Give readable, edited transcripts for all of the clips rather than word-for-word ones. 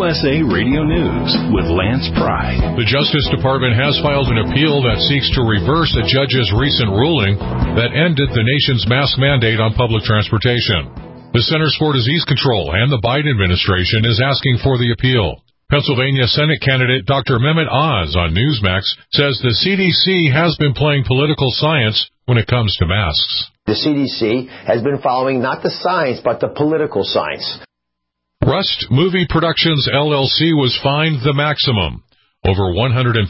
USA Radio News with Lance Pry. The Justice Department has filed an appeal that seeks to reverse a judge's recent ruling that ended the nation's mask mandate on public transportation. The Centers for Disease Control and the Biden administration is asking for the appeal. Pennsylvania Senate candidate Dr. Mehmet Oz on Newsmax says the CDC has been playing political science when it comes to masks. The CDC has been following not the science, but the political science. Rust Movie Productions, LLC was fined the maximum, over $136,000,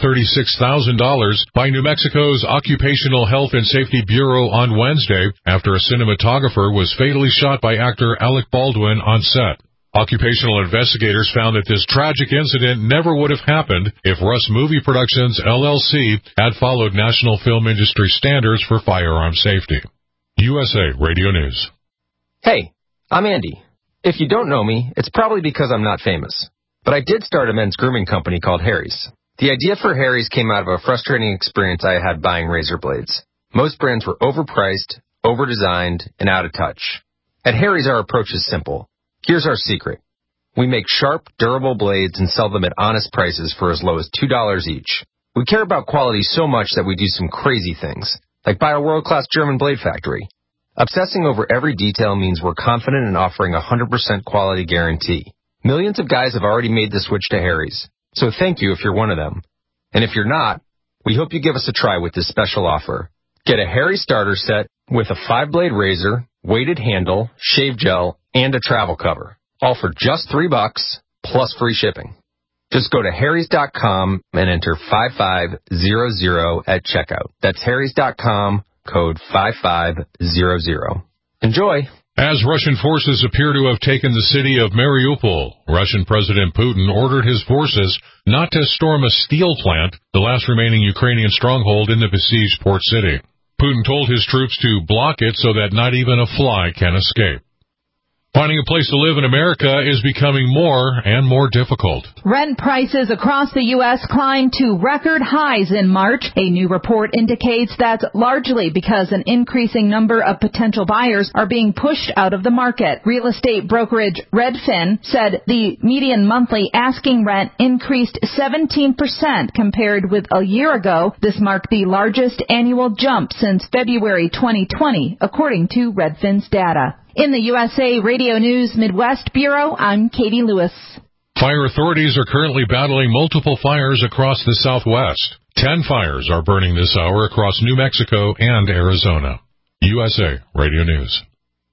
by New Mexico's Occupational Health and Safety Bureau on Wednesday after a cinematographer was fatally shot by actor Alec Baldwin on set. Occupational investigators found that this tragic incident never would have happened if Rust Movie Productions, LLC, had followed national film industry standards for firearm safety. USA Radio News. Hey, I'm Andy. If you don't know me, it's probably because I'm not famous. But I did start a men's grooming company called Harry's. The idea for Harry's came out of a frustrating experience I had buying razor blades. Most brands were overpriced, overdesigned, and out of touch. At Harry's, our approach is simple. Here's our secret. We make sharp, durable blades and sell them at honest prices for as low as $2 each. We care about quality so much that we do some crazy things, like buy a world-class German blade factory. Obsessing over every detail means we're confident in offering a 100% quality guarantee. Millions of guys have already made the switch to Harry's, so thank you if you're one of them. And if you're not, we hope you give us a try with this special offer. Get a Harry's starter set with a 5-blade razor, weighted handle, shave gel, and a travel cover, all for just $3 plus free shipping. Just go to harrys.com and enter 5500 at checkout. That's harrys.com. Code 5500. Enjoy. As Russian forces appear to have taken the city of Mariupol, Russian President Putin ordered his forces not to storm a steel plant, the last remaining Ukrainian stronghold in the besieged port city. Putin told his troops to block it so that not even a fly can escape. Finding a place to live in America is becoming more and more difficult. Rent prices across the U.S. climbed to record highs in March. A new report indicates that's largely because an increasing number of potential buyers are being pushed out of the market. Real estate brokerage Redfin said the median monthly asking rent increased 17% compared with a year ago. This marked the largest annual jump since February 2020, according to Redfin's data. In the USA Radio News Midwest Bureau, I'm Katie Lewis. Fire authorities are currently battling multiple fires across the Southwest. 10 fires are burning this hour across New Mexico and Arizona. USA Radio News.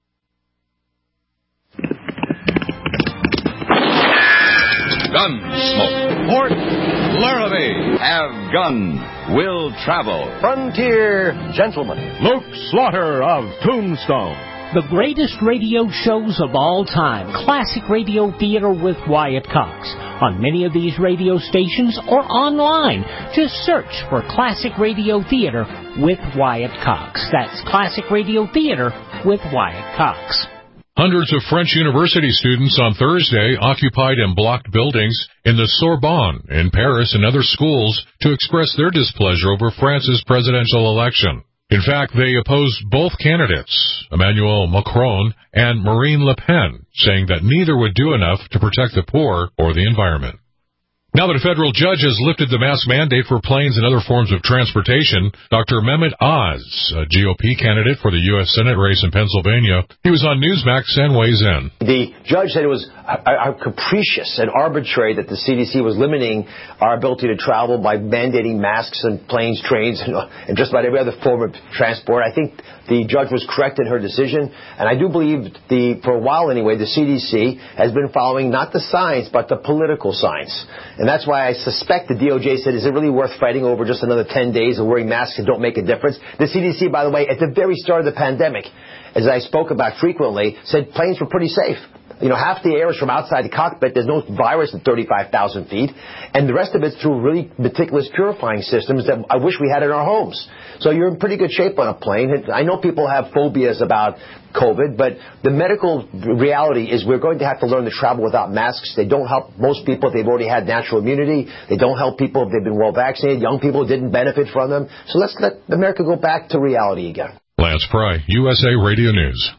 Gunsmoke. Port Laramie. Have gun. Will travel. Frontier Gentleman. Luke Slaughter of Tombstone. The greatest radio shows of all time, Classic Radio Theater with Wyatt Cox. On many of these radio stations or online, just search for Classic Radio Theater with Wyatt Cox. That's Classic Radio Theater with Wyatt Cox. Hundreds of French university students on Thursday occupied and blocked buildings in the Sorbonne in Paris and other schools to express their displeasure over France's presidential election. In fact, they opposed both candidates, Emmanuel Macron and Marine Le Pen, saying that neither would do enough to protect the poor or the environment. Now that a federal judge has lifted the mask mandate for planes and other forms of transportation, Dr. Mehmet Oz, a GOP candidate for the U.S. Senate race in Pennsylvania, he was on Newsmax and weighs in. The judge said it was capricious and arbitrary that the CDC was limiting our ability to travel by mandating masks on planes, trains, and just about every other form of transport. I think the judge was correct in her decision, and I do believe, for a while anyway, the CDC has been following not the science, but the political science. And that's why I suspect the DOJ said, is it really worth fighting over just another 10 days of wearing masks that don't make a difference? The CDC, by the way, at the very start of the pandemic, as I spoke about frequently, said planes were pretty safe. Half the air is from outside the cockpit. There's no virus at 35,000 feet. And the rest of it's through really meticulous purifying systems that I wish we had in our homes. So you're in pretty good shape on a plane. I know people have phobias about COVID, but the medical reality is we're going to have to learn to travel without masks. They don't help most people if they've already had natural immunity. They don't help people if they've been well vaccinated. Young people didn't benefit from them. So let's let America go back to reality again. Lance Pry, USA Radio News.